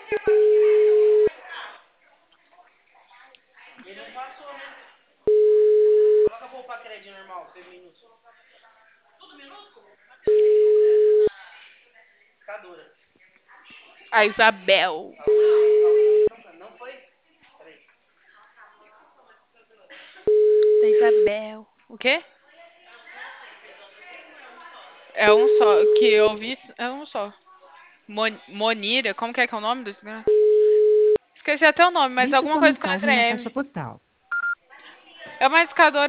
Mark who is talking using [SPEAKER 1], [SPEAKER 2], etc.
[SPEAKER 1] Ele não passou, né? Coloca pôr pra crédito normal, 6 minutos. Tudo minúsculo? Escadura.
[SPEAKER 2] A Isabel.
[SPEAKER 1] Não foi? Peraí.
[SPEAKER 2] A Isabel. O quê? É um só. Que eu vi. É um só. Monira. Como que é o nome desse cara? Esqueci até o nome, mas
[SPEAKER 3] Deixe
[SPEAKER 2] alguma
[SPEAKER 3] sua
[SPEAKER 2] coisa com
[SPEAKER 3] mensagem
[SPEAKER 2] letra
[SPEAKER 3] na
[SPEAKER 2] M.
[SPEAKER 3] caixa postal.
[SPEAKER 2] É uma escadora.